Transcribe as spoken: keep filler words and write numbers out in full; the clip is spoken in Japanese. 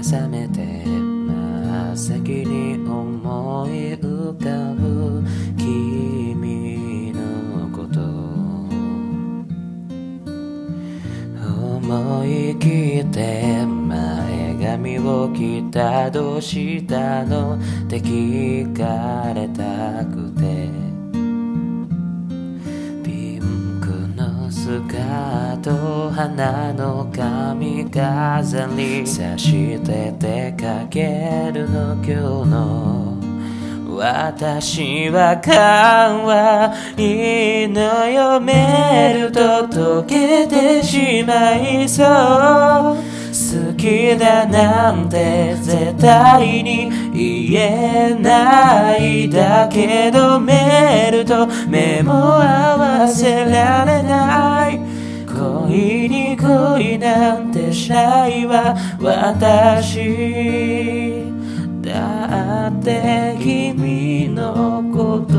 覚めて真っ先に思い浮かぶ君のこと思い切って前髪を切ったどうしたのって聞かれたくてピンクのスカート花の髪飾りさして出かけるの今日の私は可愛いのよメールと溶けてしまいそう好きだなんて絶対に言えないだけどメールと目も合わせられない恋に恋なんてしないわ私だって君のこと